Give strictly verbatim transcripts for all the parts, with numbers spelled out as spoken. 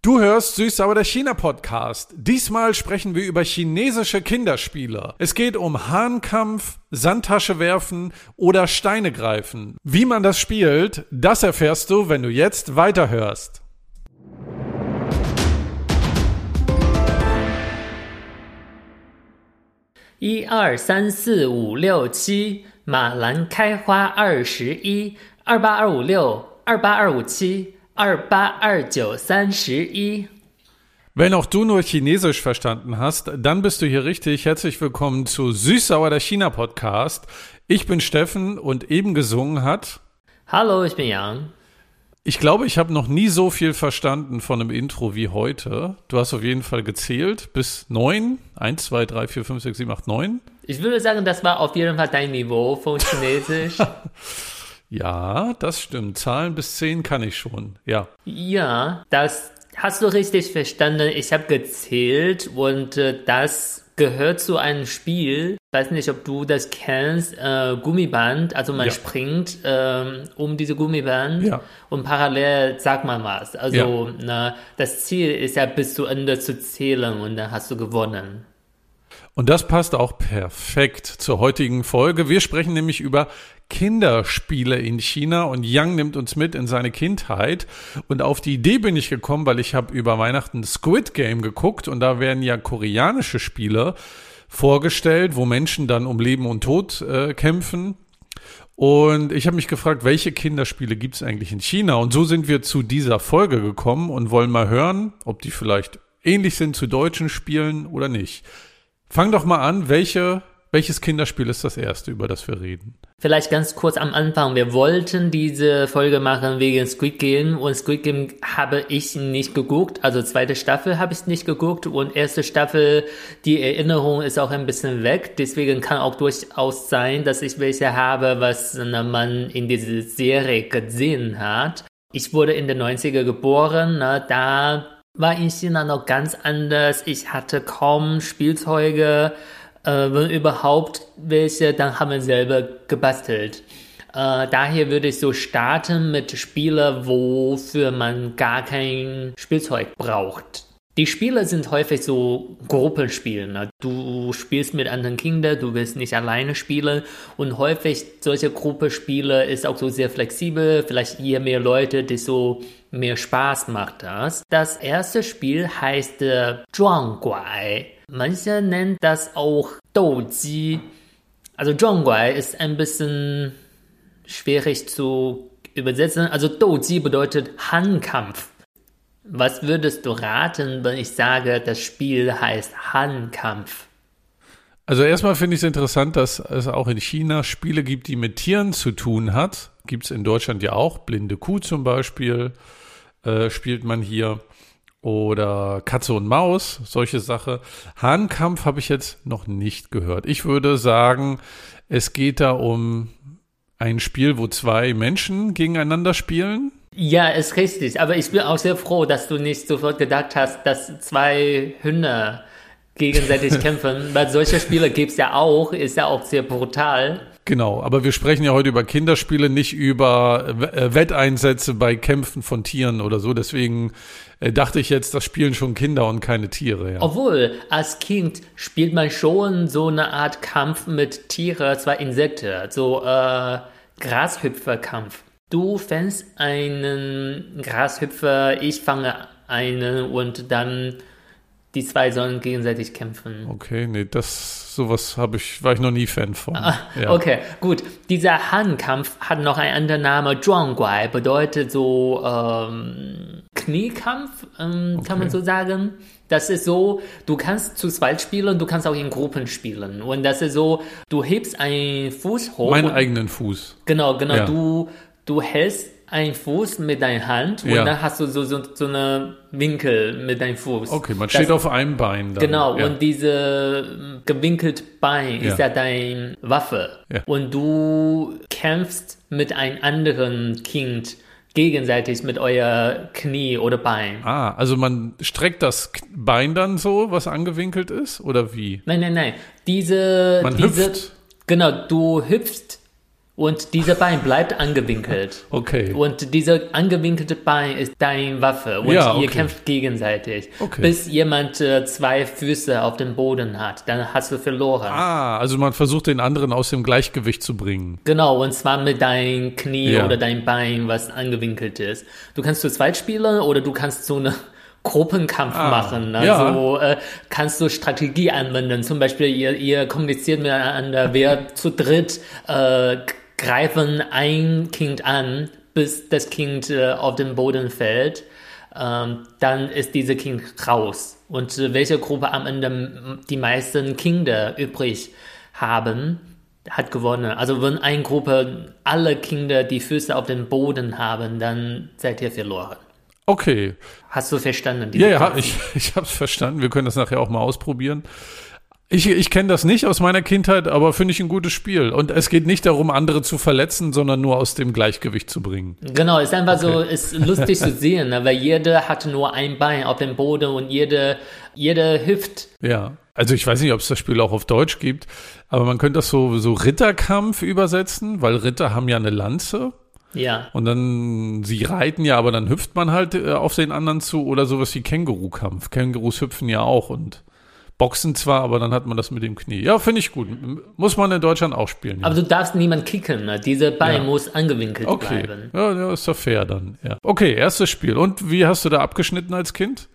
Du hörst Süß-Sauer, der China-Podcast. Diesmal sprechen wir über chinesische Kinderspiele. Es geht um Hahnkampf, Sandtasche werfen oder Steine greifen. Wie man das spielt, das erfährst du, wenn du jetzt weiterhörst. 一二三四五六七，马兰开花二十一，二八二五六，二八二五七。二八二九三十一。 Wenn auch du nur Chinesisch verstanden hast, dann bist du hier richtig. Herzlich willkommen zu Süß-Sauer, der China-Podcast. Ich bin Steffen und eben gesungen hat... Hallo, ich bin Yang. Ich glaube, ich habe noch nie so viel verstanden von einem Intro wie heute. Du hast auf jeden Fall gezählt bis neun. Eins, zwei, drei, vier, fünf, sechs, sieben, acht, neun. Ich würde sagen, das war auf jeden Fall dein Niveau von Chinesisch. Ja, das stimmt. Zahlen bis zehn kann ich schon, ja. Ja, das hast du richtig verstanden. Ich habe gezählt und äh, das gehört zu einem Spiel. Ich weiß nicht, ob du das kennst. Äh, Gummiband, also man ja. springt ähm, um diese Gummiband ja. und parallel sagt man was. Also ja. na, das Ziel ist ja bis zu Ende zu zählen und dann hast du gewonnen. Und das passt auch perfekt zur heutigen Folge. Wir sprechen nämlich über Kinderspiele in China und Yang nimmt uns mit in seine Kindheit. Und auf die Idee bin ich gekommen, weil ich habe über Weihnachten Squid Game geguckt und da werden ja koreanische Spiele vorgestellt, wo Menschen dann um Leben und Tod äh, kämpfen. Und ich habe mich gefragt, welche Kinderspiele gibt es eigentlich in China? Und so sind wir zu dieser Folge gekommen und wollen mal hören, ob die vielleicht ähnlich sind zu deutschen Spielen oder nicht. Fang doch mal an, welche, welches Kinderspiel ist das erste, über das wir reden? Vielleicht ganz kurz am Anfang. Wir wollten diese Folge machen wegen Squid Game und Squid Game habe ich nicht geguckt. Also zweite Staffel habe ich nicht geguckt und erste Staffel, die Erinnerung ist auch ein bisschen weg. Deswegen kann auch durchaus sein, dass ich welche habe, was man in dieser Serie gesehen hat. Ich wurde in den neunziger geboren, ne, da war in China noch ganz anders. Ich hatte kaum Spielzeuge, äh, wenn überhaupt welche, dann haben wir selber gebastelt. Äh, daher würde ich so starten mit Spielen, wofür man gar kein Spielzeug braucht. Die Spiele sind häufig so Gruppenspiele. Ne? Du spielst mit anderen Kindern, du willst nicht alleine spielen und häufig solche Gruppenspiele ist auch so sehr flexibel, vielleicht je mehr Leute, desto mehr Spaß macht das. Das erste Spiel heißt äh, Zhuangguai. Manche nennen das auch Douji. Also Zhuangguai ist ein bisschen schwierig zu übersetzen. Also Douji bedeutet Hahnkampf. Was würdest du raten, wenn ich sage, das Spiel heißt Hahnkampf? Also erstmal finde ich es interessant, dass es auch in China Spiele gibt, die mit Tieren zu tun hat. Gibt es in Deutschland ja auch. Blinde Kuh zum Beispiel äh, spielt man hier. Oder Katze und Maus, solche Sache. Hahnkampf habe ich jetzt noch nicht gehört. Ich würde sagen, es geht da um ein Spiel, wo zwei Menschen gegeneinander spielen. Ja, ist richtig. Aber ich bin auch sehr froh, dass du nicht sofort gedacht hast, dass zwei Hühner gegenseitig kämpfen. Weil solche Spiele gibt es ja auch, ist ja auch sehr brutal. Genau, aber wir sprechen ja heute über Kinderspiele, nicht über äh, Wetteinsätze bei Kämpfen von Tieren oder so. Deswegen äh, dachte ich jetzt, das spielen schon Kinder und keine Tiere. Ja. Obwohl, als Kind spielt man schon so eine Art Kampf mit Tieren, zwar Insekten, so äh, Grashüpferkampf. Du fängst einen Grashüpfer, ich fange einen und dann die zwei sollen gegenseitig kämpfen. Okay, nee, das sowas habe ich, war ich noch nie Fan von. Ah, ja. Okay, gut. Dieser Hahnkampf hat noch einen anderen Namen. Zhuangguai bedeutet so ähm, Kniekampf, ähm, okay. Kann man so sagen. Das ist so, du kannst zu zweit spielen, du kannst auch in Gruppen spielen. Und das ist so, du hebst einen Fuß hoch. Meinen eigenen Fuß. Genau, genau. Ja. Du, du hältst einen Fuß mit deiner Hand und ja. dann hast du so, so, so eine Winkel mit deinem Fuß. Okay, man steht das, auf einem Bein. Dann. Genau, ja. und diese gewinkelte Bein ja. ist ja deine Waffe. Ja. Und du kämpfst mit einem anderen Kind gegenseitig mit euer Knie oder Bein. Ah, also man streckt das Bein dann so, was angewinkelt ist, oder wie? Nein, nein, nein. Diese, man diese, hüpft? Genau, du hüpfst Und dieser Bein bleibt angewinkelt. Okay. Und dieser angewinkelte Bein ist deine Waffe. Und Ja, okay. ihr kämpft gegenseitig. Okay. Bis jemand äh, zwei Füße auf dem Boden hat. Dann hast du verloren. Ah, also man versucht den anderen aus dem Gleichgewicht zu bringen. Genau, und zwar mit deinem Knie Ja. oder deinem Bein, was angewinkelt ist. Du kannst zu zweit spielen oder du kannst so eine Gruppenkampf Ah, machen. Also ja. äh, kannst du Strategie anwenden. Zum Beispiel, ihr, ihr kommuniziert miteinander, wer zu dritt äh, greifen ein Kind an, bis das Kind äh, auf den Boden fällt. Ähm, dann ist dieses Kind raus. Und äh, welche Gruppe am Ende die meisten Kinder übrig haben, hat gewonnen. Also wenn eine Gruppe alle Kinder die Füße auf dem Boden haben, dann seid ihr verloren. Okay. Hast du verstanden? Ja, ja, Prinzip? ich, ich habe es verstanden. Wir können das nachher auch mal ausprobieren. Ich, ich kenne das nicht aus meiner Kindheit, aber finde ich ein gutes Spiel. Und es geht nicht darum, andere zu verletzen, sondern nur aus dem Gleichgewicht zu bringen. Genau, ist einfach so, ist lustig zu sehen, ne? Weil jeder hat nur ein Bein auf dem Boden und jeder, jeder hüpft. Ja, also ich weiß nicht, ob es das Spiel auch auf Deutsch gibt, aber man könnte das so, so Ritterkampf übersetzen, weil Ritter haben ja eine Lanze. Ja. Und dann, sie reiten ja, aber dann hüpft man halt äh, auf den anderen zu oder sowas wie Känguru-Kampf. Kängurus hüpfen ja auch und boxen zwar, aber dann hat man das mit dem Knie. Ja, finde ich gut. M- Muss man in Deutschland auch spielen. Ja. Aber du darfst niemand kicken, ne? Dieser Bein Ja. muss angewinkelt Okay, bleiben. ja, ja, ist doch fair dann. Ja. Okay, erstes Spiel. Und wie hast du da abgeschnitten als Kind?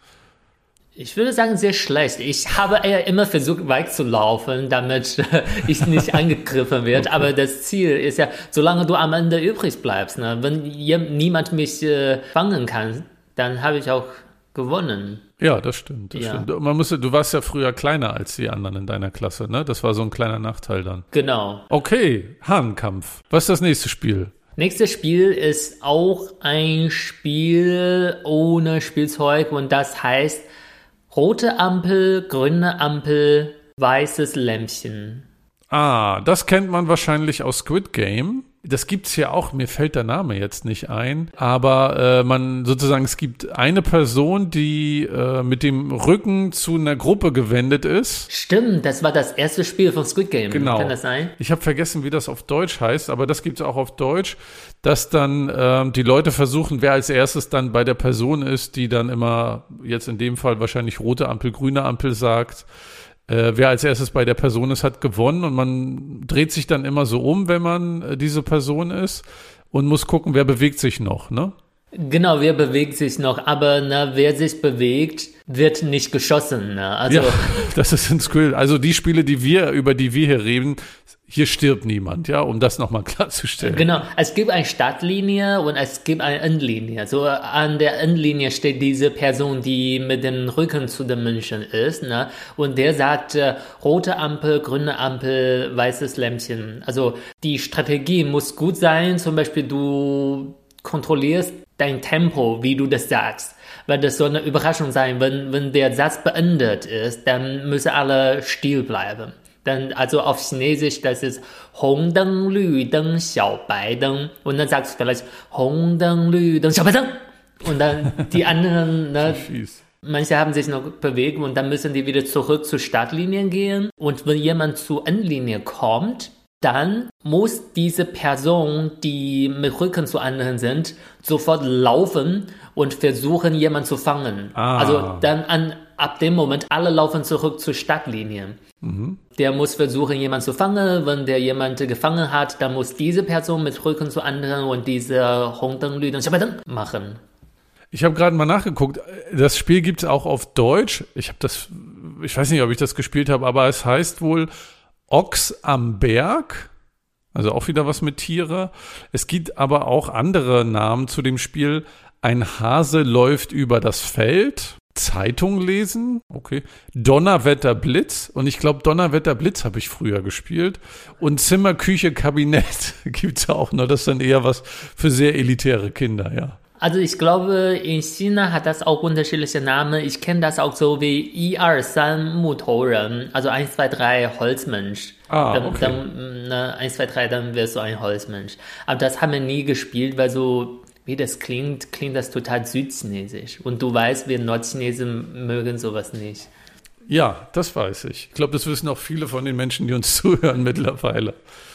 Ich würde sagen, sehr schlecht. Ich habe eher immer versucht, weit zu laufen, damit äh, ich nicht angegriffen werde. Okay. Aber das Ziel ist ja, solange du am Ende übrig bleibst, ne? Wenn je, niemand mich äh, fangen kann, dann habe ich auch gewonnen. Ja, das stimmt. Das Ja. stimmt. Man musste, du warst ja früher kleiner als die anderen in deiner Klasse, ne? Das war so ein kleiner Nachteil dann. Genau. Okay, Hahnkampf. Was ist das nächste Spiel? Nächstes Spiel ist auch ein Spiel ohne Spielzeug und das heißt rote Ampel, grüne Ampel, weißes Lämpchen. Ah, das kennt man wahrscheinlich aus Squid Game. Das gibt's ja auch, mir fällt der Name jetzt nicht ein, aber äh, man sozusagen, es gibt eine Person, die äh, mit dem Rücken zu einer Gruppe gewendet ist. Stimmt, das war das erste Spiel von Squid Game. Genau. Kann das sein? Ich habe vergessen, wie das auf Deutsch heißt, aber das gibt's auch auf Deutsch, dass dann ähm, die Leute versuchen, wer als erstes dann bei der Person ist, die dann immer, jetzt in dem Fall wahrscheinlich rote Ampel, grüne Ampel sagt. Äh, wer als erstes bei der Person ist, hat gewonnen und man dreht sich dann immer so um, wenn man äh, diese Person ist und muss gucken, wer bewegt sich noch, ne? Genau, wer bewegt sich noch, aber ne, wer sich bewegt, wird nicht geschossen. Ne? Also ja, das ist ein Skill. Also die Spiele, die wir, über die wir hier reden, hier stirbt niemand, ja, um das nochmal klarzustellen. Genau, es gibt eine Startlinie und es gibt eine Endlinie. So an der Endlinie steht diese Person, die mit dem Rücken zu den Menschen ist, ne? Und der sagt äh, rote Ampel, grüne Ampel, weißes Lämpchen. Also die Strategie muss gut sein. Zum Beispiel du kontrollierst dein Tempo, wie du das sagst. Weil das soll eine Überraschung sein. Wenn, wenn der Satz beendet ist, dann müssen alle still bleiben. Dann, also auf Chinesisch, das ist Hong Deng, Lü Deng, Xiao Bai Deng. Und dann sagst du vielleicht Hong Deng, Lü Deng, Xiao Bai Deng. Und dann die anderen, ne, manche haben sich noch bewegt und dann müssen die wieder zurück zur Startlinie gehen. Und wenn jemand zur Endlinie kommt, dann muss diese Person, die mit Rücken zu anderen sind, sofort laufen und versuchen, jemanden zu fangen. Ah. Also dann an, ab dem Moment, alle laufen zurück zur Startlinie. Mhm. Der muss versuchen, jemanden zu fangen. Wenn der jemand gefangen hat, dann muss diese Person mit Rücken zu anderen und diese Hong Deng, Lü Deng, Xiao Bai Deng machen. Ich habe gerade mal nachgeguckt. Das Spiel gibt es auch auf Deutsch. Ich habe das, ich weiß nicht, ob ich das gespielt habe, aber es heißt wohl Ochs am Berg, also auch wieder was mit Tiere. Es gibt aber auch andere Namen zu dem Spiel. Ein Hase läuft über das Feld, Zeitung lesen, okay, Donnerwetter Blitz und ich glaube Donnerwetter Blitz habe ich früher gespielt und Zimmer, Küche, Kabinett gibt's auch noch. Das ist dann eher was für sehr elitäre Kinder, ja. Also ich glaube, in China hat das auch unterschiedliche Namen. Ich kenne das auch so wie I, zwei, drei Mutouren, also eins, zwei, drei Holzmensch. Ah, dann, okay. dann, ne, eins, zwei, drei, dann wirst du ein Holzmensch. Aber das haben wir nie gespielt, weil so, wie das klingt, klingt das total südchinesisch. Und du weißt, wir Nordchinesen mögen sowas nicht. Ja, das weiß ich. Ich glaube, das wissen auch viele von den Menschen, die uns zuhören mittlerweile.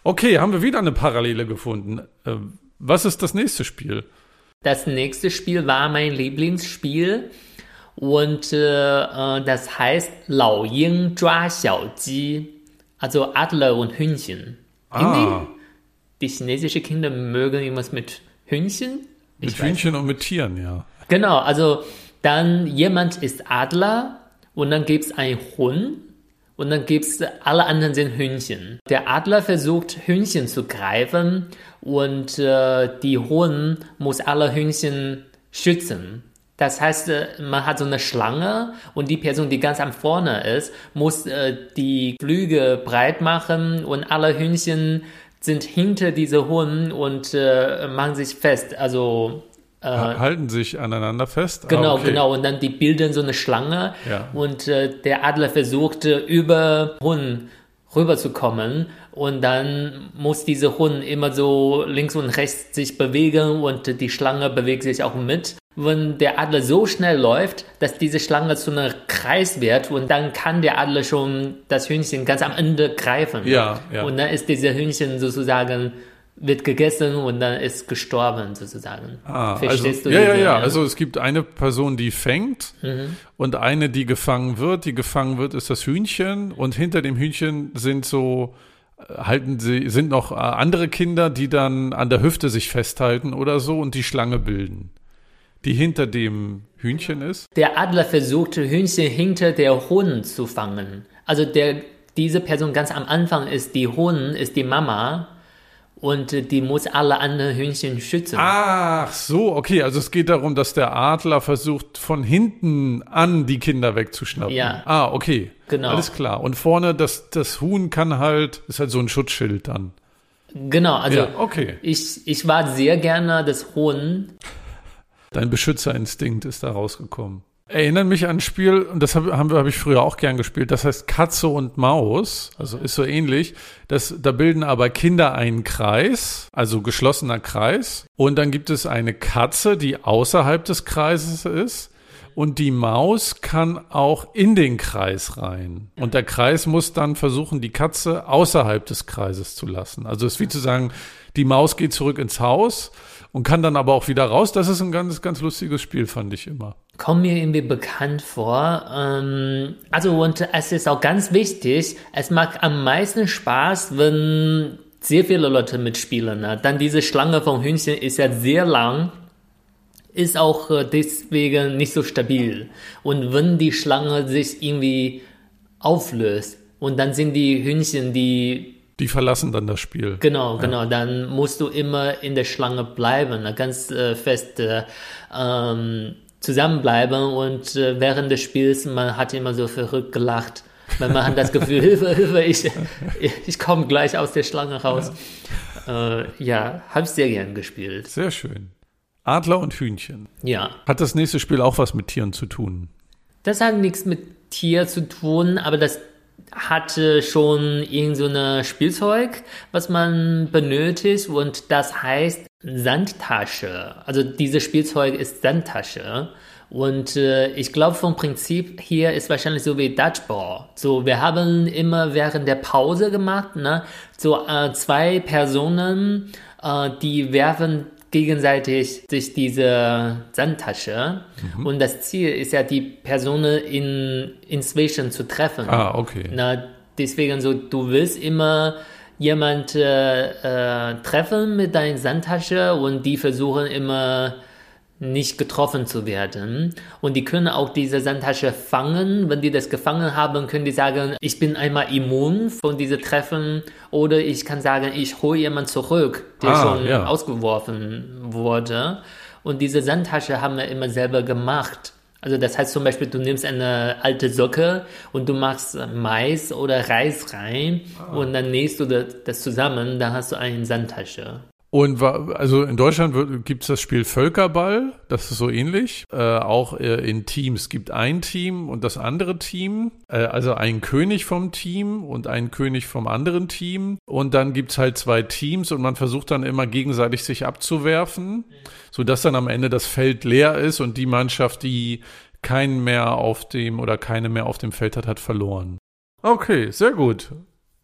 Okay, haben wir wieder eine Parallele gefunden. Äh, was ist das nächste Spiel? Das nächste Spiel war mein Lieblingsspiel und äh, das heißt Lao Ying Zhua Xiao Ji, also Adler und Hühnchen. Ah. Die chinesischen Kinder mögen irgendwas mit Hühnchen. Mit Ich Hühnchen und mit Tieren, ja. Genau, also dann jemand ist Adler und dann gibt es einen Huhn und dann gibt es, alle anderen sind Hühnchen. Der Adler versucht Hühnchen zu greifen und äh, die Huhn muss alle Hühnchen schützen. Das heißt, man hat so eine Schlange und die Person, die ganz am vorne ist, muss äh, die Flügel breit machen und alle Hühnchen sind hinter diese Huhn und äh, machen sich fest. Also äh, halten sich aneinander fest. Genau, ah, okay. genau. Und dann die bilden so eine Schlange Ja. und äh, der Adler versucht äh, über Huhn rüberzukommen und dann muss diese Huhn immer so links und rechts sich bewegen und die Schlange bewegt sich auch mit. Wenn der Adler so schnell läuft, dass diese Schlange zu einem Kreis wird und dann kann der Adler schon das Hühnchen ganz am Ende greifen. Ja, ja. Und dann ist dieser Hühnchen sozusagen, wird gegessen und dann ist gestorben sozusagen. Ah, Verstehst also, du ja, ja, diese, ja. Also es gibt eine Person, die fängt Mhm. und eine, die gefangen wird. Die gefangen wird, ist das Hühnchen und hinter dem Hühnchen sind so äh, halten sie sind noch äh, andere Kinder, die dann an der Hüfte sich festhalten oder so und die Schlange bilden, die hinter dem Hühnchen ist. Der Adler versucht, Hühnchen hinter der Huhn zu fangen. Also der, diese Person ganz am Anfang ist die Huhn, ist die Mama und die muss alle anderen Hühnchen schützen. Ach so, okay. Also es geht darum, dass der Adler versucht, von hinten an die Kinder wegzuschnappen. Ja. Ah, okay. Genau. Alles klar. Und vorne, das, das Huhn kann halt, ist halt so ein Schutzschild dann. Genau, also Ja, okay. ich, ich war sehr gerne das Huhn. Dein Beschützerinstinkt ist da rausgekommen. Erinnert mich an ein Spiel, und das habe hab, hab ich früher auch gern gespielt, das heißt Katze und Maus, also ist so ähnlich. Das, da bilden aber Kinder einen Kreis, also geschlossener Kreis. Und dann gibt es eine Katze, die außerhalb des Kreises ist. Und die Maus kann auch in den Kreis rein. Und der Kreis muss dann versuchen, die Katze außerhalb des Kreises zu lassen. Also es ist wie zu sagen, die Maus geht zurück ins Haus und kann dann aber auch wieder raus. Das ist ein ganz, ganz lustiges Spiel, fand ich immer. Kommt mir irgendwie bekannt vor. Ähm, also und es ist auch ganz wichtig, es macht am meisten Spaß, wenn sehr viele Leute mitspielen. Ne? Dann diese Schlange vom Hühnchen ist ja sehr lang, ist auch äh, deswegen nicht so stabil. Und wenn die Schlange sich irgendwie auflöst und dann sind die Hühnchen, die Die verlassen dann das Spiel. Genau, genau. Dann musst du immer in der Schlange bleiben, ne? Ganz äh, fest äh, ähm, zusammenbleiben und äh, während des Spiels, man hat immer so verrückt gelacht, weil man hat das Gefühl, Hilfe, Hilfe, ich, ich komme gleich aus der Schlange raus. Ja, äh, ja habe ich sehr gern gespielt. Sehr schön. Adler und Hühnchen. Ja. Hat das nächste Spiel auch was mit Tieren zu tun? Das hat nichts mit Tier zu tun, aber das hatte schon irgend so ein Spielzeug, was man benötigt und das heißt Sandtasche. Also dieses Spielzeug ist Sandtasche und äh, ich glaube vom Prinzip hier ist wahrscheinlich so wie Dodgeball. So, wir haben immer während der Pause gemacht, ne, so äh, zwei Personen, äh, die werfen gegenseitig sich diese Sandtasche mhm. und das Ziel ist ja, die Person in, inzwischen zu treffen. Ah, okay. Na, deswegen so, du willst immer jemand äh, äh, treffen mit deiner Sandtasche und die versuchen immer nicht getroffen zu werden. Und die können auch diese Sandtasche fangen. Wenn die das gefangen haben, können die sagen, ich bin einmal immun von diesen Treffen. Oder ich kann sagen, ich hole jemanden zurück, der ah, schon ja. ausgeworfen wurde. Und diese Sandtasche haben wir immer selber gemacht. Also das heißt zum Beispiel, du nimmst eine alte Socke und du machst Mais oder Reis rein ah. und dann nähst du das zusammen, dann hast du eine Sandtasche. Und also in Deutschland gibt es das Spiel Völkerball, das ist so ähnlich, äh, auch äh, in Teams. Es gibt ein Team und das andere Team, äh, also ein König vom Team und ein König vom anderen Team. Und dann gibt es halt zwei Teams und man versucht dann immer gegenseitig sich abzuwerfen, sodass dann am Ende das Feld leer ist und die Mannschaft, die keinen mehr auf dem oder keine mehr auf dem Feld hat, hat verloren. Okay, sehr gut.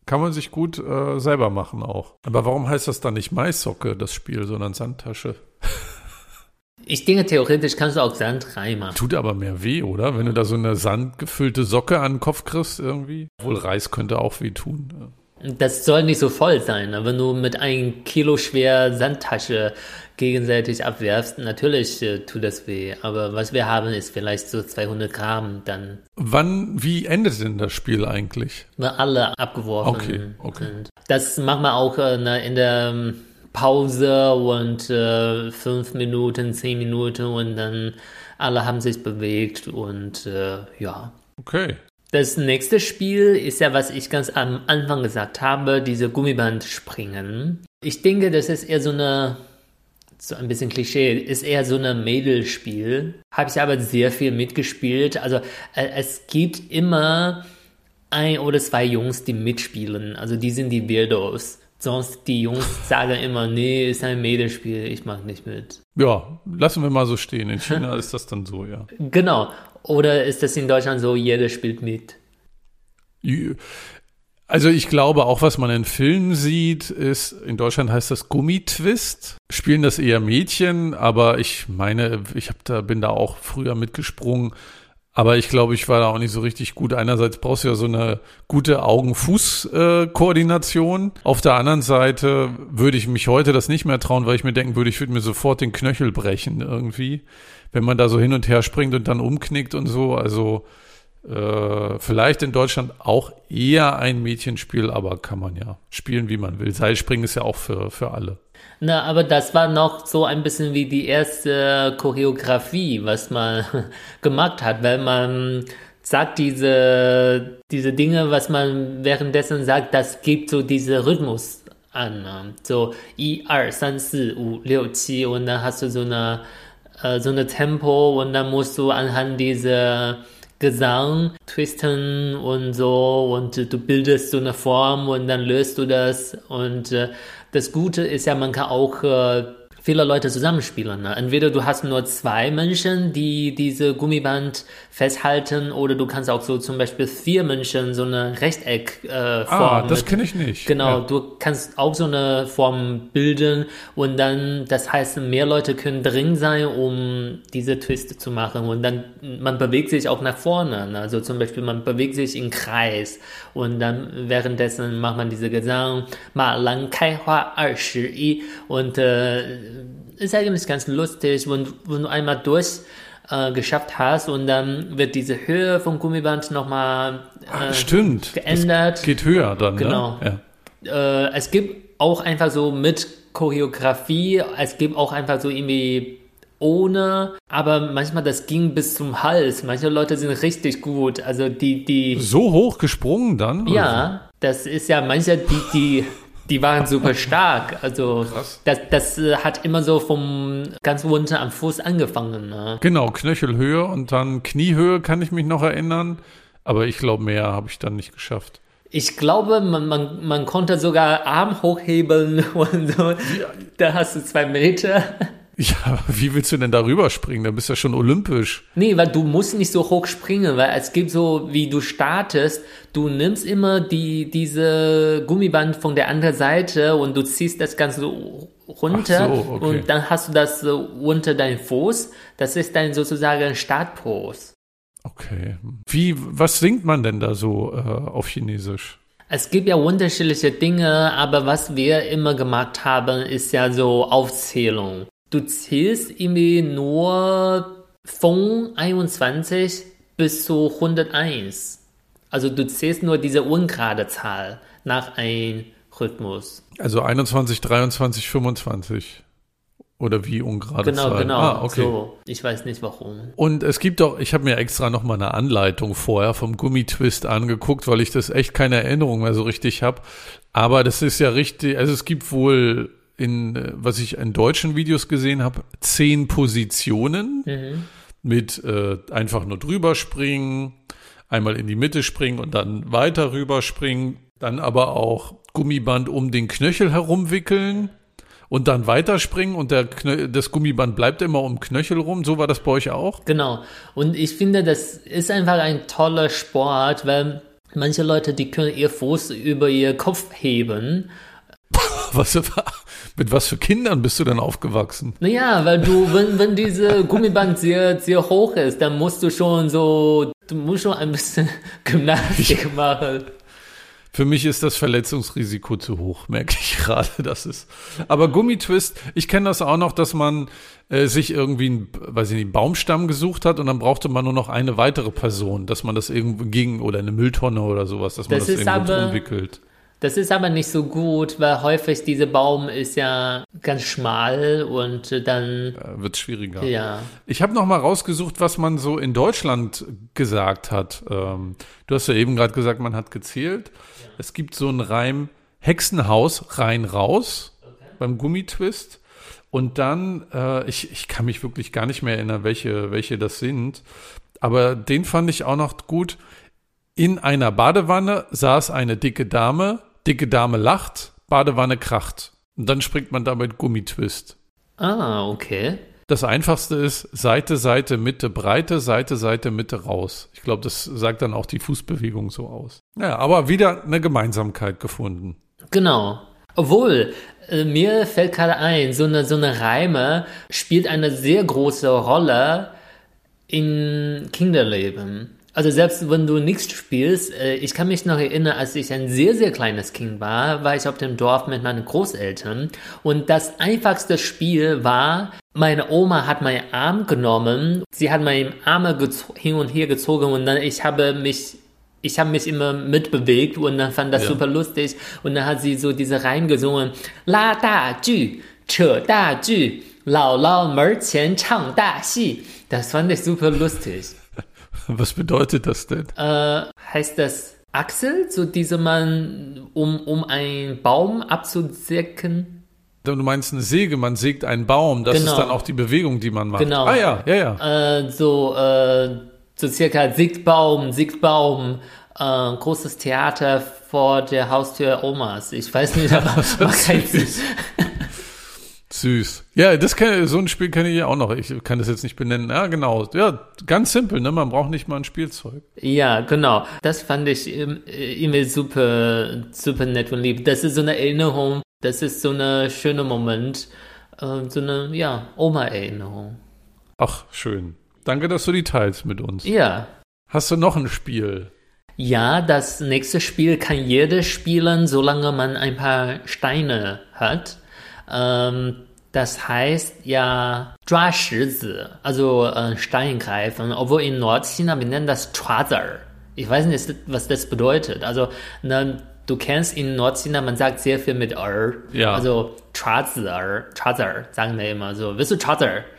Kann man sich gut äh, selber machen auch. Aber warum heißt das dann nicht Maissocke, das Spiel, sondern Sandtasche? Ich denke, theoretisch kannst du auch Sand reinmachen. Tut aber mehr weh, oder? Wenn du da so eine sandgefüllte Socke an den Kopf kriegst irgendwie. Obwohl Reis könnte auch weh tun. Ja. Das soll nicht so voll sein. Wenn du mit einem Kilo schwer Sandtasche gegenseitig abwerfst, natürlich äh, tut das weh. Aber was wir haben, ist vielleicht so zweihundert Gramm dann. Wann, wie endet denn das Spiel eigentlich? Wenn alle abgeworfen okay, okay. sind. Das machen wir auch äh, in der Pause und äh, fünf Minuten, zehn Minuten und dann alle haben sich bewegt und äh, ja. Okay. Das nächste Spiel ist ja, was ich ganz am Anfang gesagt habe, diese Gummibandspringen. Ich denke, das ist eher so eine, so ein bisschen Klischee, ist eher so ein Mädelspiel. Habe ich aber sehr viel mitgespielt. Also äh, es gibt immer ein oder zwei Jungs, die mitspielen. Also die sind die Weirdos. Sonst die Jungs sagen immer, nee, ist ein Mädelspiel, ich mach nicht mit. Ja, lassen wir mal so stehen. In China ist das dann so, ja. Genau. Oder ist das in Deutschland so, jeder spielt mit? Also ich glaube, auch was man in Filmen sieht, ist, in Deutschland heißt das Gummitwist. Spielen das eher Mädchen, aber ich meine, ich hab da, bin da auch früher mitgesprungen. Aber ich glaube, ich war da auch nicht so richtig gut. Einerseits brauchst du ja so eine gute Augen-Fuß-Koordination. Auf der anderen Seite würde ich mich heute das nicht mehr trauen, weil ich mir denken würde, ich würde mir sofort den Knöchel brechen irgendwie, wenn man da so hin und her springt und dann umknickt und so. Also äh, vielleicht in Deutschland auch eher ein Mädchenspiel, aber kann man ja spielen, wie man will. Seilspringen ist ja auch für, für alle. Na, aber das war noch so ein bisschen wie die erste Choreografie, was man gemacht hat, weil man sagt diese, diese Dinge, was man währenddessen sagt, das gibt so diese Rhythmus an. So, eins, zwei, drei, vier, fünf, sechs, sieben und dann hast du so eine, äh, so eine Tempo und dann musst du anhand dieser Gesang twisten und so und äh, du bildest so eine Form und dann löst du das und äh, das Gute ist ja, man kann auch äh, viele Leute zusammenspielen. Ne? Entweder du hast nur zwei Menschen, die diese Gummiband festhalten, oder du kannst auch so zum Beispiel vier Menschen so eine Rechteckform. Äh, ah, das kenne ich nicht. Genau, ja. Du kannst auch so eine Form bilden und dann, das heißt, mehr Leute können drin sein, um diese Twist zu machen und dann, man bewegt sich auch nach vorne. Ne? Also zum Beispiel, man bewegt sich im Kreis und dann währenddessen macht man diese Gesang, Ma Lang Kai Hua二十一 und äh, ist eigentlich ganz lustig, wenn, wenn du einmal durch äh, geschafft hast und dann wird diese Höhe vom Gummiband nochmal äh, Stimmt. geändert. Das geht höher dann, genau. Ne? Ja. Äh, es gibt auch einfach so mit Choreografie, es gibt auch einfach so irgendwie ohne, aber manchmal das ging bis zum Hals. Manche Leute sind richtig gut, also die, die... So hoch gesprungen dann? Ja, so? Das ist ja manche, die, die... Die waren super stark, also Krass. das, das hat immer so vom ganz unten am Fuß angefangen. Ne? Genau, Knöchelhöhe und dann Kniehöhe kann ich mich noch erinnern, aber ich glaube, mehr habe ich dann nicht geschafft. Ich glaube, man, man, man konnte sogar Arm hochhebeln und so, ja. Da hast du zwei Meter. Ja, wie willst du denn da rüberspringen? Da bist du ja schon olympisch. Nee, weil du musst nicht so hoch springen, weil es gibt so, wie du startest, du nimmst immer die, diese Gummiband von der anderen Seite und du ziehst das Ganze so runter. Ach so, okay. Und dann hast du das so unter deinen Fuß. Das ist dein sozusagen Startpose. Okay. Wie, was singt man denn da so äh, auf Chinesisch? Es gibt ja unterschiedliche Dinge, aber was wir immer gemacht haben, ist ja so Aufzählung. Du zählst irgendwie nur von einundzwanzig bis zu hunderteins. Also du zählst nur diese ungerade Zahl nach einem Rhythmus. Also einundzwanzig, dreiundzwanzig, fünfundzwanzig. Oder wie ungerade genau, Zahl? Genau, genau. Ah, okay. So, ich weiß nicht warum. Und es gibt doch, ich habe mir extra nochmal eine Anleitung vorher vom Gummitwist angeguckt, weil ich das echt keine Erinnerung mehr so richtig habe. Aber das ist ja richtig, also es gibt wohl in, was ich in deutschen Videos gesehen habe, zehn Positionen mhm. mit äh, einfach nur drüber springen, einmal in die Mitte springen und dann weiter rüber springen, dann aber auch Gummiband um den Knöchel herumwickeln und dann weiterspringen und der Knö- das Gummiband bleibt immer um den Knöchel rum. So war das bei euch auch? Genau. Und ich finde, das ist einfach ein toller Sport, weil Manche Leute, die können ihr Fuß über ihr Kopf heben. Was, mit was für Kindern bist du denn aufgewachsen? Naja, weil du, wenn, wenn diese Gummiband sehr, sehr hoch ist, dann musst du schon so, du musst schon ein bisschen Gymnastik machen. Für mich ist das Verletzungsrisiko zu hoch, merke ich gerade, das ist. Aber Gummitwist, ich kenne das auch noch, dass man äh, sich irgendwie einen, weiß ich nicht, einen Baumstamm gesucht hat und dann brauchte man nur noch eine weitere Person, dass man das irgendwo ging oder eine Mülltonne oder sowas, dass man das, das irgendwo aber, drum wickelt. Das ist aber nicht so gut, weil häufig dieser Baum ist ja ganz schmal und dann ja, wird es schwieriger. Ja. Ich habe noch mal rausgesucht, was man so in Deutschland gesagt hat. Ähm, du hast ja eben gerade gesagt, man hat gezählt. Ja. Es gibt so einen Reim, Hexenhaus, rein, raus, okay. Beim Gummitwist. Und dann, äh, ich, ich kann mich wirklich gar nicht mehr erinnern, welche, welche das sind. Aber den fand ich auch noch gut. In einer Badewanne saß eine dicke Dame, dicke Dame lacht, Badewanne kracht. Und dann springt man damit Gummitwist. Ah, okay. Das Einfachste ist Seite, Seite, Mitte, Breite, Seite, Seite, Mitte, raus. Ich glaube, das sagt dann auch die Fußbewegung so aus. Ja, aber wieder eine Gemeinsamkeit gefunden. Genau. Obwohl, äh, mir fällt gerade ein, so eine, so eine Reime spielt eine sehr große Rolle in Kinderleben. Also selbst wenn du nichts spielst, äh, ich kann mich noch erinnern, als ich ein sehr, sehr kleines Kind war, war ich auf dem Dorf mit meinen Großeltern und das einfachste Spiel war, meine Oma hat meinen Arm genommen, sie hat meine Arme gezo- hin und her gezogen und dann ich habe mich Ich habe mich immer mitbewegt und dann fand das ja. super lustig. Und dann hat sie so diese Reim gesungen. La da ju, che da ju, lao lao mer qian chang da xi. Das fand ich super lustig. Was bedeutet das denn? Äh, heißt das Achsel, so diese man, um, um einen Baum abzusägen? Du meinst eine Säge, man sägt einen Baum. Das genau. ist dann auch die Bewegung, die man macht. Genau. Ah ja, ja, ja. Äh, so, äh, So circa Siegbaum, Siegbaum, äh, großes Theater vor der Haustür Omas. Ich weiß nicht, aber man kennt sich. Süß. Ja, das kann, so ein Spiel kenne ich ja auch noch. Ich kann das jetzt nicht benennen. Ja, genau. Ja, ganz simpel, ne? Man braucht nicht mal ein Spielzeug. Ja, genau. Das fand ich immer super, super nett und lieb. Das ist so eine Erinnerung. Das ist so ein schöner Moment. Äh, so eine, ja, Oma-Erinnerung. Ach, schön. Danke, dass du die teilst mit uns. Ja. Hast du noch ein Spiel? Ja, das nächste Spiel kann jeder spielen, solange man ein paar Steine hat. Ähm, das heißt ja 抓石子, also äh, Stein greifen. Obwohl in Nordchina, wir nennen das 抓子儿. Ich weiß nicht, was das bedeutet. Also, ne, du kennst in Nordchina, man sagt sehr viel mit er. Ja. Also 抓子儿, 抓子儿, sagen wir immer so. Willst du 抓子儿?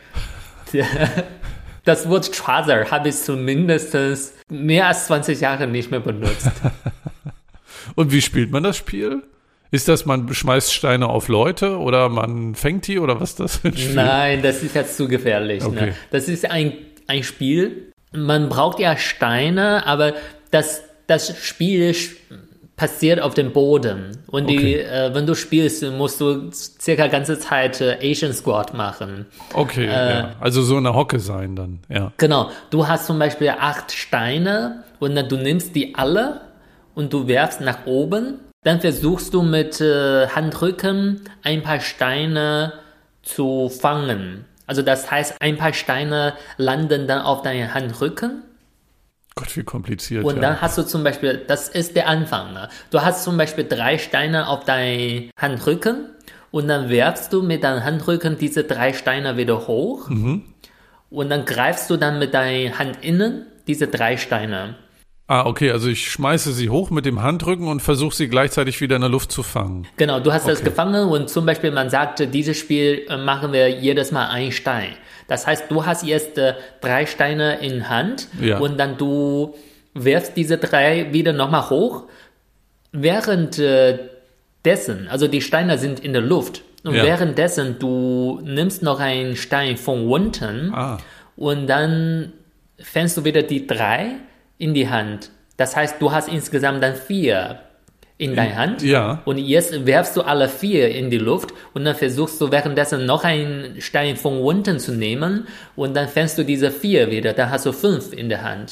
Das Wort Trouser habe ich zumindest mehr als zwanzig Jahre nicht mehr benutzt. Und wie spielt man das Spiel? Ist das, man schmeißt Steine auf Leute oder man fängt die oder was ist das für ein Spiel? Nein, das ist jetzt zu gefährlich. Okay. Ne? Das ist ein, ein Spiel, man braucht ja Steine, aber das, das Spiel passiert auf dem Boden. Und die, okay. äh, wenn du spielst, musst du circa ganze Zeit äh, Asian Squat machen. Okay, äh, ja. Also so eine Hocke sein dann, ja. Genau. Du hast zum Beispiel acht Steine und dann du nimmst die alle und du werfst nach oben. Dann versuchst du mit äh, Handrücken ein paar Steine zu fangen. Also das heißt, ein paar Steine landen dann auf deinen Handrücken. Gott, wie kompliziert. Und ja. dann hast du zum Beispiel, das ist der Anfang. Ne? Du hast zum Beispiel drei Steine auf deinen Handrücken und dann werfst du mit deinem Handrücken diese drei Steine wieder hoch mhm. und dann greifst du dann mit deinen Handinnen diese drei Steine. Ah, okay, also ich schmeiße sie hoch mit dem Handrücken und versuche sie gleichzeitig wieder in der Luft zu fangen. Genau, du hast okay. das gefangen und zum Beispiel man sagt, dieses Spiel machen wir jedes Mal einen Stein. Das heißt, du hast jetzt äh, drei Steine in Hand ja. und dann du wirfst diese drei wieder nochmal hoch. Während äh, dessen, also die Steine sind in der Luft und ja. währenddessen du nimmst noch einen Stein von unten ah. und dann fängst du wieder die drei in die Hand. Das heißt, du hast insgesamt dann vier in deiner Hand. Ja. Und jetzt werfst du alle vier in die Luft und dann versuchst du währenddessen noch einen Stein von unten zu nehmen und dann fängst du diese vier wieder. Dann hast du fünf in der Hand.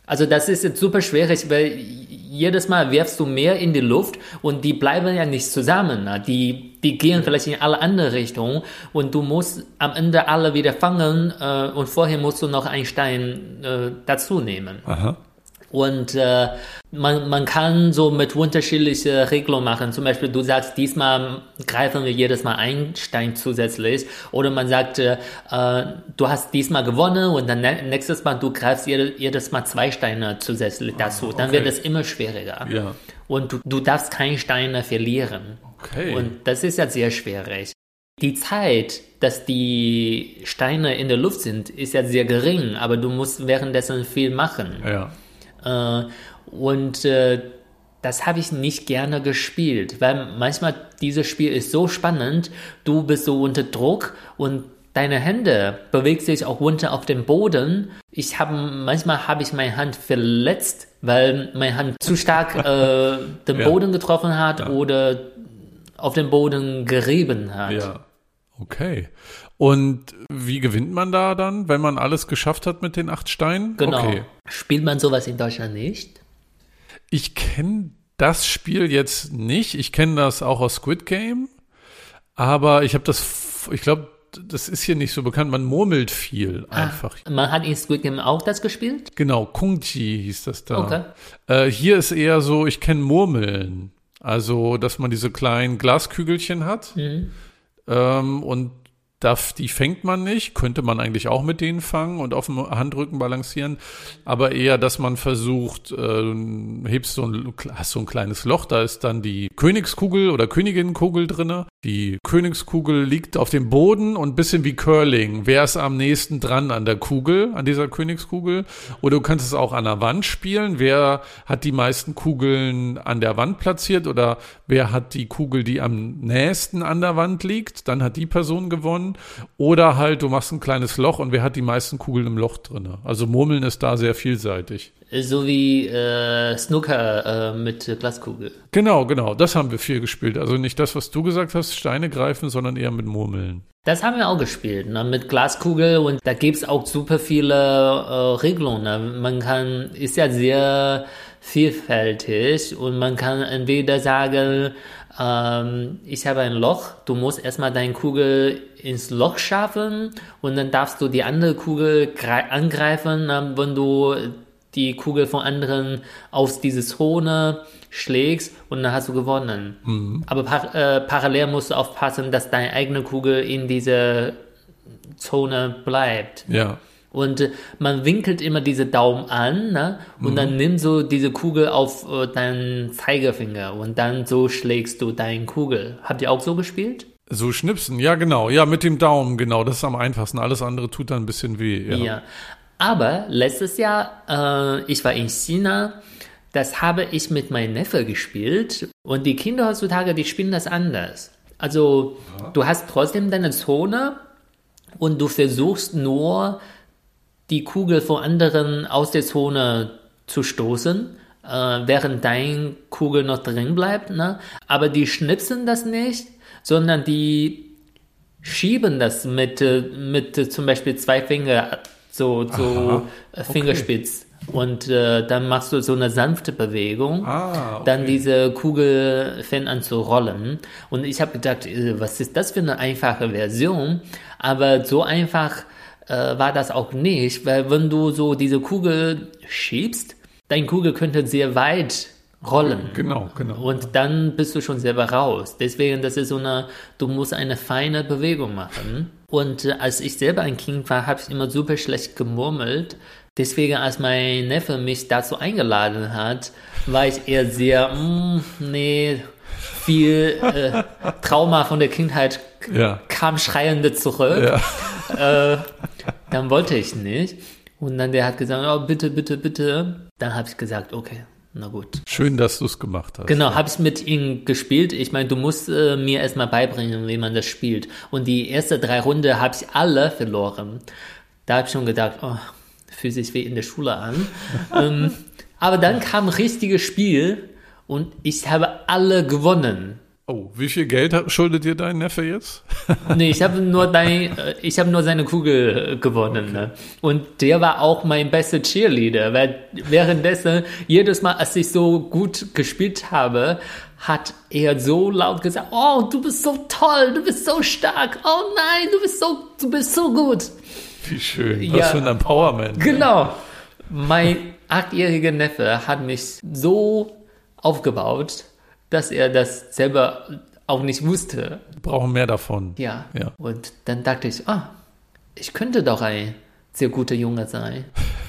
Also das ist jetzt super schwierig, weil jedes Mal wirfst du mehr in die Luft und die bleiben ja nicht zusammen. Ne? Die, die gehen vielleicht in alle andere Richtungen und du musst am Ende alle wieder fangen äh, und vorher musst du noch einen Stein äh, dazu nehmen. Aha. Und äh, man, man kann so mit unterschiedlichen Regelungen machen. Zum Beispiel, du sagst, diesmal greifen wir jedes Mal einen Stein zusätzlich. Oder man sagt, äh, du hast diesmal gewonnen und dann nächstes Mal, du greifst jede, jedes Mal zwei Steine zusätzlich dazu. Dann okay. wird es immer schwieriger. Ja. Und du, du darfst keine Steine verlieren. Okay. Und das ist ja sehr schwierig. Die Zeit, dass die Steine in der Luft sind, ist ja sehr gering, aber du musst währenddessen viel machen. Ja. Äh, und äh, das habe ich nicht gerne gespielt, weil manchmal dieses Spiel ist so spannend, du bist so unter Druck und deine Hände bewegen sich auch runter auf den Boden. Ich habe manchmal habe ich meine Hand verletzt, weil meine Hand zu stark äh, den ja. Boden getroffen hat ja. oder auf den Boden gerieben hat. Ja, okay. Und wie gewinnt man da dann, wenn man alles geschafft hat mit den acht Steinen? Genau. Okay. Spielt man sowas in Deutschland nicht? Ich kenne das Spiel jetzt nicht. Ich kenne das auch aus Squid Game. Aber ich habe das, ich glaube, das ist hier nicht so bekannt. Man murmelt viel einfach. Ah, man hat in Squid Game auch das gespielt? Genau, Kungji hieß das da. Okay. Äh, hier ist eher so, ich kenne Murmeln. Also, dass man diese kleinen Glaskügelchen hat. Mhm. Ähm, und darf, die fängt man nicht, könnte man eigentlich auch mit denen fangen und auf dem Handrücken balancieren, aber eher, dass man versucht, äh, hebst so ein, hast so ein kleines Loch, da ist dann die Königskugel oder Königinnenkugel drinne. Die Königskugel liegt auf dem Boden und ein bisschen wie Curling. Wer ist am nächsten dran an der Kugel, an dieser Königskugel? Oder du kannst es auch an der Wand spielen. Wer hat die meisten Kugeln an der Wand platziert oder wer hat die Kugel, die am nächsten an der Wand liegt? Dann hat die Person gewonnen. Oder halt, du machst ein kleines Loch und wer hat die meisten Kugeln im Loch drinne? Also Murmeln ist da sehr vielseitig. So wie äh, Snooker äh, mit Glaskugel. Genau, genau. Das haben wir viel gespielt. Also nicht das, was du gesagt hast, Steine greifen, sondern eher mit Murmeln. Das haben wir auch gespielt, ne? Mit Glaskugel und da gibt's auch super viele äh, Regelungen. Ne? Man kann, ist ja sehr vielfältig und man kann entweder sagen, ähm, ich habe ein Loch, du musst erstmal deine Kugel ins Loch schaffen und dann darfst du die andere Kugel gre- angreifen, ne? Wenn du die Kugel von anderen aus diese Zone schlägst und dann hast du gewonnen. Mhm. Aber par- äh, parallel musst du aufpassen, dass deine eigene Kugel in dieser Zone bleibt. Ja. Und äh, man winkelt immer diese Daumen an, ne? Und mhm. dann nimmst du diese Kugel auf äh, deinen Zeigefinger und dann so schlägst du deine Kugel. Habt ihr auch so gespielt? So schnipsen, ja genau. Ja, mit dem Daumen, genau. Das ist am einfachsten. Alles andere tut dann ein bisschen weh. Ja. ja. Aber letztes Jahr, äh, ich war in China, das habe ich mit meinem Neffe gespielt und die Kinder heutzutage, die spielen das anders. Also ja. Du hast trotzdem deine Zone und du versuchst nur, die Kugel von anderen aus der Zone zu stoßen, äh, während deine Kugel noch drin bleibt. Ne? Aber die schnipsen das nicht, sondern die schieben das mit, mit zum Beispiel zwei Finger, so, so Aha, Fingerspitz. Okay. Und äh, dann machst du so eine sanfte Bewegung. Ah, okay. Dann diese Kugel fängt an zu rollen. Und ich habe gedacht, was ist das für eine einfache Version? Aber so einfach äh, war das auch nicht, weil wenn du so diese Kugel schiebst, deine Kugel könnte sehr weit rollen. Genau, genau. Und dann bist du schon selber raus. Deswegen, das ist so eine, du musst eine feine Bewegung machen. Und äh, als ich selber ein Kind war, habe ich immer super schlecht gemurmelt. Deswegen, als mein Neffe mich dazu eingeladen hat, war ich eher sehr, mm, nee, viel äh, Trauma von der Kindheit ja. kam schreiende zurück. Ja. Äh, dann wollte ich nicht. Und dann der hat gesagt, oh, bitte, bitte, bitte. Dann habe ich gesagt, okay. Na gut. Schön, dass du es gemacht hast. Genau, ja. Habe ich mit ihm gespielt. Ich meine, du musst äh, mir erstmal beibringen, wie man das spielt. Und die ersten drei Runden habe ich alle verloren. Da habe ich schon gedacht, oh, fühlt sich wie in der Schule an. ähm, aber dann kam ein richtiges Spiel und ich habe alle gewonnen. Oh, wie viel Geld hat- schuldet dir dein Neffe jetzt? Nee, ich habe nur dein, äh, ich habe nur seine Kugel äh, gewonnen. Ne? Und der war auch mein bester Cheerleader, weil währenddessen, jedes Mal, als ich so gut gespielt habe, hat er so laut gesagt, oh, du bist so toll, du bist so stark, oh nein, du bist so, du bist so gut. Wie schön, was Ja. für ein Empowerment. Genau. Mein achtjähriger Neffe hat mich so aufgebaut, dass er das selber auch nicht wusste. Wir brauchen mehr davon. Ja. Ja. Und dann dachte ich, ah, ich könnte doch ein sehr guter Junge sein.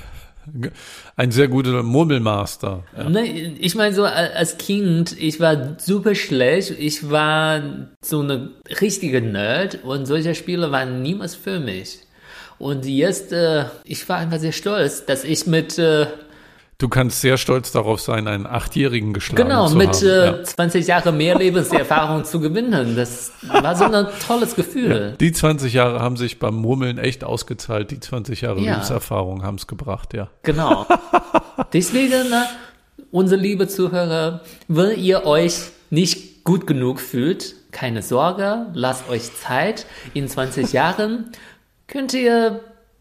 Ein sehr guter Murmelmaster. Ja. Ne, ich meine, so als Kind, ich war super schlecht. Ich war so eine richtige Nerd und solche Spiele waren niemals für mich. Und jetzt, äh, ich war einfach sehr stolz, dass ich mit, äh, Du kannst sehr stolz darauf sein, einen Achtjährigen geschlagen genau, zu mit haben. äh, Ja. zwanzig Jahre mehr Lebenserfahrung zu gewinnen. Das war so ein tolles Gefühl. Die zwanzig Jahre haben sich beim Murmeln echt ausgezahlt. Die zwanzig Jahre Ja. Lebenserfahrung haben es gebracht, ja. Genau. Deswegen, ne, unsere liebe Zuhörer, wenn ihr euch nicht gut genug fühlt, keine Sorge, lasst euch Zeit. In zwanzig Jahren könnt ihr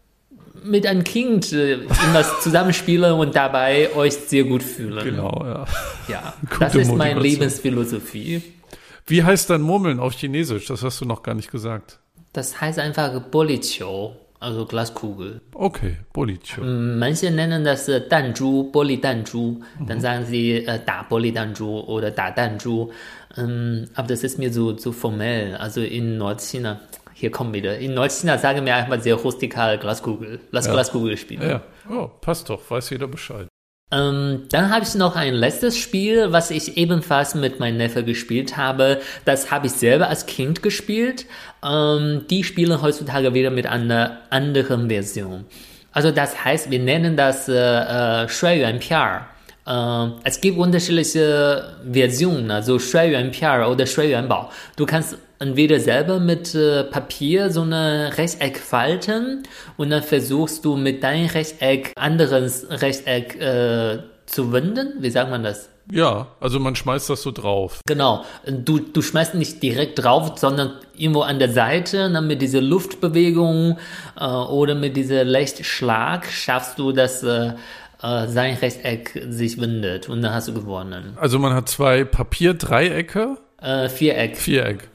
mit einem Kind äh, irgendwas zusammenspielen und dabei euch sehr gut fühlen. Genau, ja. Ja, Gute das ist meine Motivation. Lebensphilosophie. Wie heißt dein Murmeln auf Chinesisch? Das hast du noch gar nicht gesagt. Das heißt einfach Boliqiu, also Glaskugel. Okay, Bolicho. Manche nennen das äh, Danzhu, Boli-Danzhu. Dann sagen sie äh, Da Boli-Danzhu oder Da Danzhu. Ähm, aber das ist mir so, so formell. Also in Nordchina, hier kommen wieder. In Nordchina sagen wir einfach sehr rustikal Glaskugel. Lass Ja. Glaskugel spielen. Ja, oh, passt doch, weiß jeder Bescheid. Ähm, dann habe ich noch ein letztes Spiel, was ich ebenfalls mit meinem Neffe gespielt habe. Das habe ich selber als Kind gespielt. Ähm, die spielen heutzutage wieder mit einer anderen Version. Also das heißt, wir nennen das äh, äh, Shuiyuanpiao. Äh, es gibt unterschiedliche Versionen, also Shuiyuanpiao oder Shuiyuanbao. Du kannst entweder selber mit äh, Papier so eine Rechteck falten und dann versuchst du mit deinem Rechteck anderes Rechteck äh, zu wenden. Wie sagt man das? Ja, also man schmeißt das so drauf. Genau. Du, du schmeißt nicht direkt drauf, sondern irgendwo an der Seite, dann mit dieser Luftbewegung äh, oder mit dieser Lichtschlag schaffst du, dass äh, äh, sein Rechteck sich windet und dann hast du gewonnen. Also man hat zwei Papierdreiecke, Äh, Viereck. Viereck.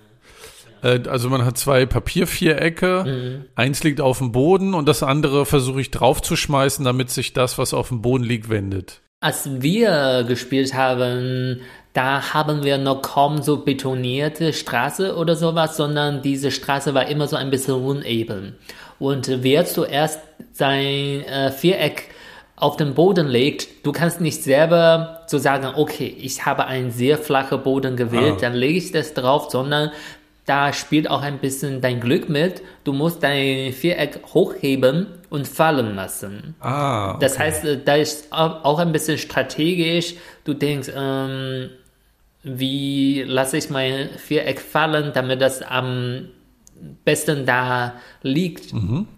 Äh, Also man hat zwei Papiervierecke, Mhm. eins liegt auf dem Boden und das andere versuche ich draufzuschmeißen, damit sich das, was auf dem Boden liegt, wendet. Als wir gespielt haben, da haben wir noch kaum so betonierte Straße oder sowas, sondern diese Straße war immer so ein bisschen uneben. Und wer zuerst sein äh, Viereck auf den Boden legt, du kannst nicht selber so sagen, okay, ich habe einen sehr flachen Boden gewählt, Ah. dann lege ich das drauf, sondern da spielt auch ein bisschen dein Glück mit. Du musst dein Viereck hochheben und fallen lassen. Ah, okay. Das heißt, äh, da ist au- auch ein bisschen strategisch. Du denkst, ähm, wie lasse ich mein Viereck fallen, damit das am besten da liegt.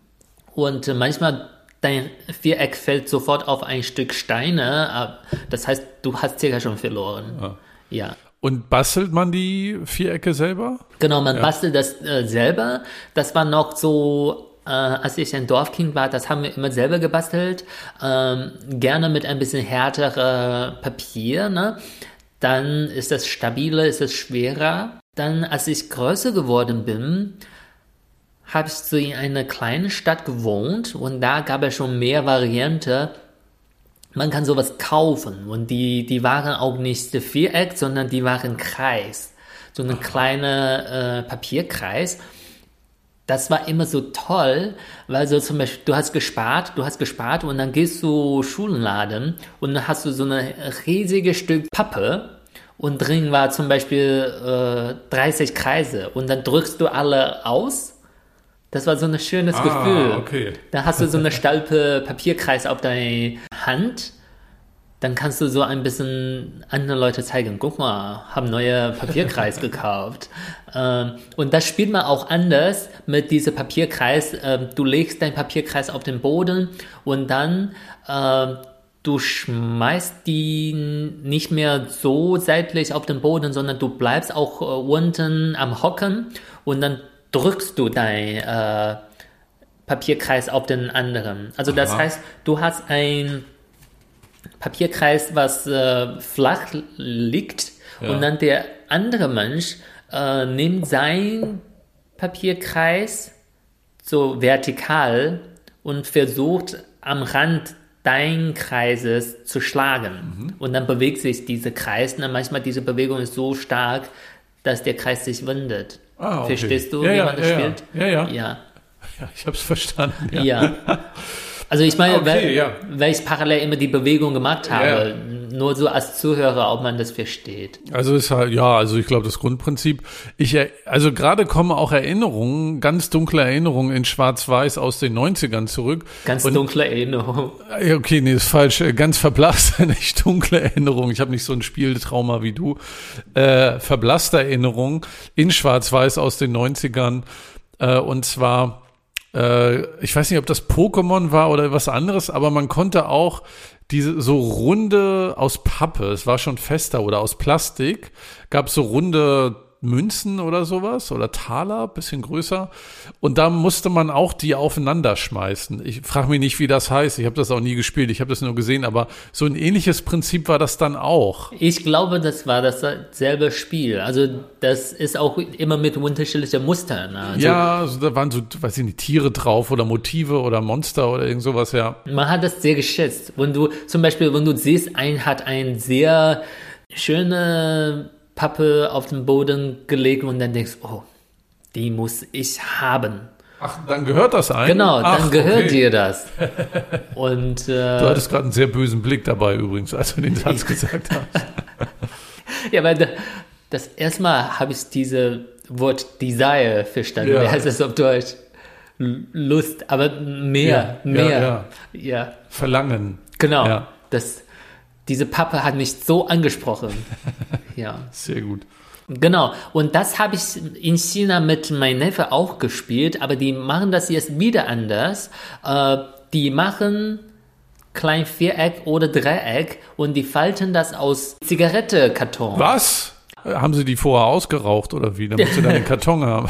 Und äh, manchmal dein Viereck fällt sofort auf ein Stück Steine. äh, Das heißt, du hast circa schon verloren. Ah. Ja. Und bastelt man die Vierecke selber? Genau, man Ja. bastelt das äh, selber. Das war noch so, äh, als ich ein Dorfkind war, das haben wir immer selber gebastelt. Ähm, gerne mit ein bisschen härterer Papier, ne? Dann ist das stabiler, ist es schwerer. Dann, als ich größer geworden bin, habe ich so in einer kleinen Stadt gewohnt und da gab es schon mehr Varianten. Man kann sowas kaufen und die, die waren auch nicht Viereck, sondern die waren Kreis. So ein kleiner äh, Papierkreis. Das war immer so toll, weil so zum Beispiel, du hast gespart, du hast gespart und dann gehst du Schulenladen und dann hast du so ein riesiges Stück Pappe und drin war zum Beispiel äh, dreißig Kreise und dann drückst du alle aus. Das war so ein schönes Ah, Gefühl. okay. Dann hast du so eine Stalpe Papierkreis auf deiner Hand. Dann kannst du so ein bisschen anderen Leute zeigen, guck mal, haben neue Papierkreis gekauft. Ähm, und das spielt man auch anders mit diesem Papierkreis. Ähm, du legst deinen Papierkreis auf den Boden und dann ähm, du schmeißt die nicht mehr so seitlich auf den Boden, sondern du bleibst auch äh, unten am Hocken und dann drückst du dein äh, Papierkreis auf den anderen. Also das Aha. heißt, du hast ein Papierkreis, was äh, flach liegt Ja. und dann der andere Mensch äh, nimmt sein Papierkreis so vertikal und versucht am Rand dein Kreises zu schlagen. Mhm. Und dann bewegt sich dieser Kreis. Und dann manchmal diese Bewegung ist so stark, dass der Kreis sich windet. Ah, okay. Verstehst du, ja, wie ja, man das ja, spielt? Ja, ja. Ja. Ja, ich habe es verstanden. Ja. Ja. Also ich meine, Okay, weil, ja. weil ich parallel immer die Bewegung gemacht habe, Ja. nur so als Zuhörer, ob man das versteht. Also ist halt, ja, also ich glaube, das Grundprinzip, ich, er- also gerade kommen auch Erinnerungen, ganz dunkle Erinnerungen in Schwarz-Weiß aus den neunzigern zurück. Ganz Und- dunkle Erinnerung. Ja, okay, nee, ist falsch. Äh, Ganz verblasste, nicht dunkle Erinnerung. Ich habe nicht so ein Spieltrauma wie du. Äh, verblasste Erinnerung in Schwarz-Weiß aus den neunzigern. Äh, und zwar, äh, ich weiß nicht, ob das Pokémon war oder was anderes, aber man konnte auch diese so runde aus Pappe, es war schon fester oder aus Plastik, gab so runde Münzen oder sowas oder Taler, bisschen größer. Und da musste man auch die aufeinander schmeißen. Ich frage mich nicht, wie das heißt. Ich habe das auch nie gespielt. Ich habe das nur gesehen. Aber so ein ähnliches Prinzip war das dann auch. Ich glaube, das war dasselbe Spiel. Also das ist auch immer mit unterschiedlichen Mustern. Also Ja, also da waren so, weiß ich nicht, Tiere drauf oder Motive oder Monster oder irgend sowas, ja. man hat das sehr geschätzt. Wenn du zum Beispiel, wenn du siehst, ein hat ein sehr schöne Pappe auf den Boden gelegt und dann denkst, oh, die muss ich haben. Ach, dann gehört das ein? Genau, dann Ach, gehört okay. dir das. Und Du äh, hattest gerade einen sehr bösen Blick dabei übrigens, als du den Satz gesagt hast. ja, weil da- das erste Mal habe ich dieses Wort Desire verstanden. Ja. Wie heißt das auf Deutsch? L- Lust, aber mehr, Ja, mehr. ja, Ja, Verlangen. genau. Ja. Das, diese Pappe hat mich so angesprochen. Ja. Sehr gut. Genau, und das habe ich in China mit meinem Neffe auch gespielt, aber die machen das jetzt wieder anders. Äh, die machen klein Viereck oder Dreieck und die falten das aus Zigarettenkarton. Was? Haben sie die vorher ausgeraucht oder wie, damit sie dann den Karton haben?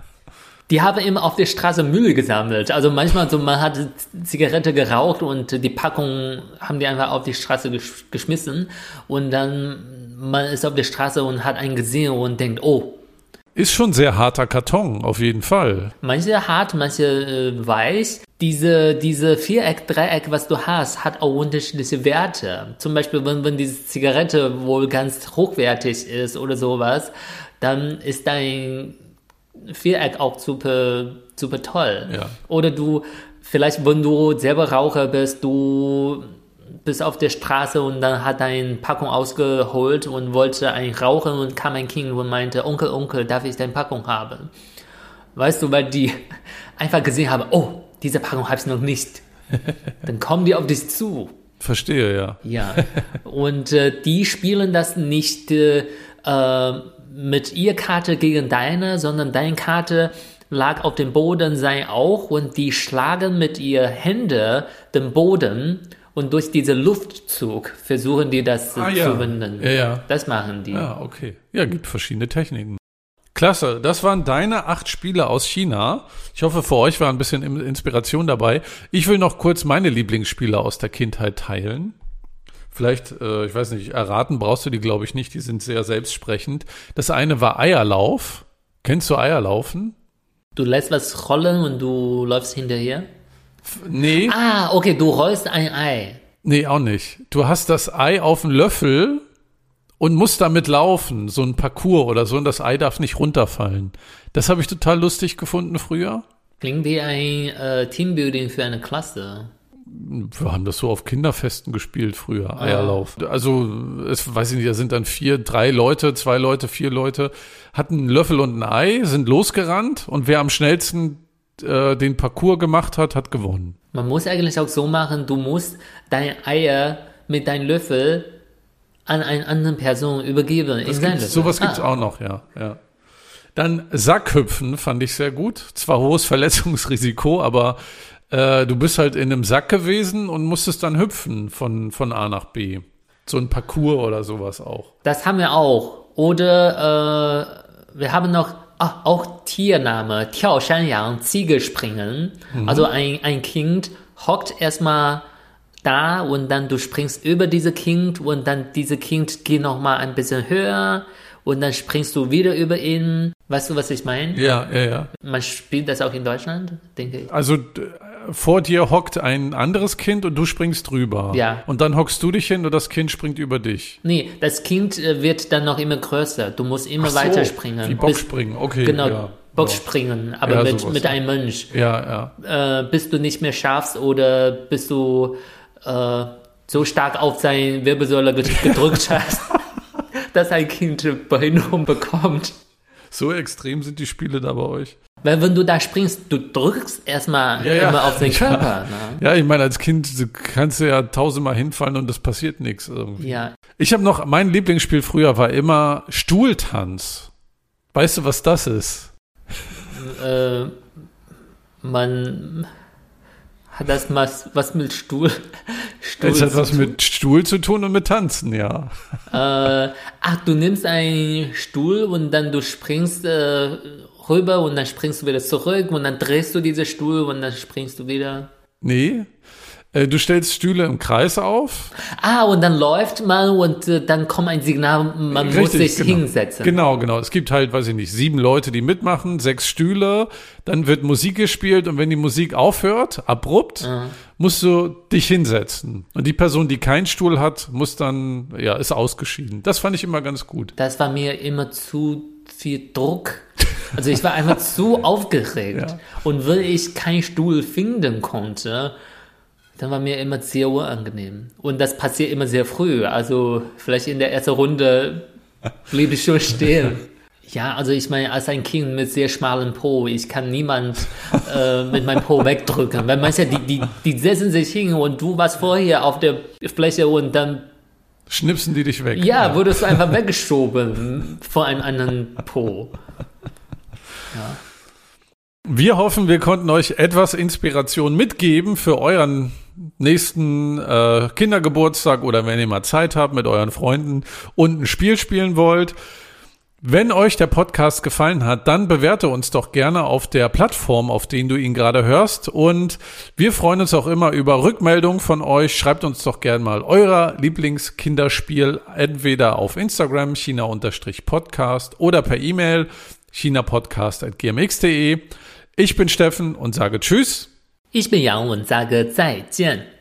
Die haben immer auf der Straße Müll gesammelt. Also manchmal so, man hat Zigarette geraucht und die Packung haben die einfach auf die Straße gesch- geschmissen und dann man ist auf der Straße und hat einen gesehen und denkt, oh, Ist schon sehr harter Karton, auf jeden Fall. manche hart, manche äh, weich. Diese, diese Viereck, Dreieck, was du hast, hat auch unterschiedliche Werte. Zum Beispiel, wenn, wenn diese Zigarette wohl ganz hochwertig ist oder sowas, dann ist dein Viereck auch super, super toll. Ja. Oder du, vielleicht, wenn du selber Raucher bist, du bist auf der Straße und dann hat eine Packung ausgeholt und wollte ein rauchen und kam ein Kind und meinte, Onkel, Onkel, darf ich deine Packung haben? Weißt du, weil die einfach gesehen haben, oh, diese Packung habe ich noch nicht. Dann kommen die auf dich zu. Verstehe, ja. Ja. Und äh, die spielen das nicht äh, äh, mit ihr Karte gegen deine, sondern deine Karte lag auf dem Boden, sei auch, und die schlagen mit ihr Hände den Boden und durch diesen Luftzug versuchen die das äh, Ah, ja. zu winden. Ja, ja. Das machen die. Ja, okay. Ja, gibt verschiedene Techniken. Klasse, das waren deine acht Spiele aus China. Ich hoffe, für euch war ein bisschen Inspiration dabei. Ich will noch kurz meine Lieblingsspiele aus der Kindheit teilen. Vielleicht, äh, ich weiß nicht, erraten brauchst du die, glaube ich, nicht. Die sind sehr selbstsprechend. Das eine war Eierlauf. Kennst du Eierlaufen? Du lässt was rollen und du läufst hinterher? Nee, Ah, okay, du rollst ein Ei. nee, auch nicht. Du hast das Ei auf einen Löffel und musst damit laufen, so ein Parcours oder so, und das Ei darf nicht runterfallen. Das habe ich total lustig gefunden früher. Klingt wie ein äh, Teambuilding für eine Klasse. Wir haben das so auf Kinderfesten gespielt früher, Eierlauf. Also, es weiß ich nicht, da sind dann vier, drei Leute, zwei Leute, vier Leute, hatten einen Löffel und ein Ei, sind losgerannt und wer am schnellsten äh, den Parcours gemacht hat, hat gewonnen. Man muss eigentlich auch so machen, du musst deine Eier mit deinem Löffel an eine andere Person übergeben. Das gibt's, sowas gibt's auch noch, ja, ja. Dann Sackhüpfen fand ich sehr gut. Zwar hohes Verletzungsrisiko, aber äh, du bist halt in einem Sack gewesen und musstest dann hüpfen von, von A nach B. So ein Parcours oder sowas auch. Das haben wir auch. Oder äh, wir haben noch ach, auch Tiername, 跳山羊, Ziege springen. Mhm. Also ein, ein Kind hockt erstmal da und dann du springst über diese Kind und dann diese Kind geht nochmal ein bisschen höher und dann springst du wieder über ihn. Weißt du, was ich meine? Ja, ja, ja. Man spielt das auch in Deutschland, denke ich. Also vor dir hockt ein anderes Kind und du springst drüber. Ja. Und dann hockst du dich hin und das Kind springt über dich. Nee, das Kind wird dann noch immer größer. Du musst immer Ach so, weiter springen. Wie Boxspringen, okay. Genau, ja, Boxspringen, aber ja, mit, sowas, mit ja. einem Mensch. Ja, ja. Äh, bis du nicht mehr schaffst oder bis du äh, so stark auf seine Wirbelsäule gedrückt hast, dass ein Kind Behinderung bekommt. So extrem sind die Spiele da bei euch. Weil wenn du da springst, du drückst erstmal ja, ja. immer auf den Körper. Ne? Ja, ich meine, als Kind kannst du ja tausendmal hinfallen und es passiert nichts irgendwie. Ja. Ich habe noch, mein Lieblingsspiel früher war immer Stuhltanz. Weißt du, was das ist? Äh, man hat das was, was mit Stuhl, Stuhl Es hat zu was tun? mit Stuhl zu tun und mit Tanzen, ja. Äh, ach, du nimmst einen Stuhl und dann du springst äh, rüber und dann springst du wieder zurück und dann drehst du diesen Stuhl und dann springst du wieder. Nee, äh, du stellst Stühle im Kreis auf. Ah, und dann läuft man und äh, dann kommt ein Signal, man Richtig, muss sich genau. hinsetzen. Genau, genau. Es gibt halt, weiß ich nicht, sieben Leute, die mitmachen, sechs Stühle, dann wird Musik gespielt und wenn die Musik aufhört, abrupt, Ja. musst du dich hinsetzen. Und die Person, die keinen Stuhl hat, muss dann, ja, ist ausgeschieden. Das fand ich immer ganz gut. Das war mir immer zu viel Druck. Also ich war einfach zu aufgeregt. Ja. Und wenn ich keinen Stuhl finden konnte, dann war mir immer sehr unangenehm. Und das passiert immer sehr früh. Also vielleicht in der ersten Runde blieb ich schon stehen. Ja, also ich meine, als ein Kind mit sehr schmalem Po, ich kann niemand äh, mit meinem Po wegdrücken. Weil manche, die, die, die setzen sich hin und du warst vorher auf der Fläche und dann Schnipsen die dich weg. ja, wurdest du einfach weggeschoben vor einem anderen Po. Ja. Wir hoffen, wir konnten euch etwas Inspiration mitgeben für euren nächsten äh, Kindergeburtstag oder wenn ihr mal Zeit habt mit euren Freunden und ein Spiel spielen wollt. Wenn euch der Podcast gefallen hat, dann bewerte uns doch gerne auf der Plattform, auf denen du ihn gerade hörst. Und wir freuen uns auch immer über Rückmeldungen von euch. Schreibt uns doch gerne mal euer Lieblingskinderspiel entweder auf Instagram, china-podcast oder per E-Mail chinapodcast at gmx punkt de. Ich bin Steffen und sage Tschüss. Ich bin Yang und sage 再见.